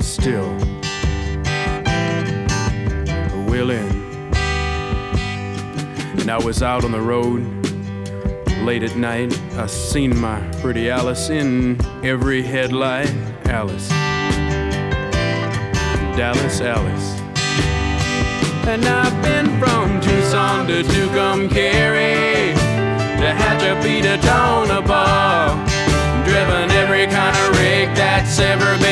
still willing. And I was out on the road late at night. I seen my pretty Alice in every headlight. Alice, Dallas Alice. And I've been from Tucson to Tucumcari, to Hatchapeta, Tonopah, driven every kind of rig that's ever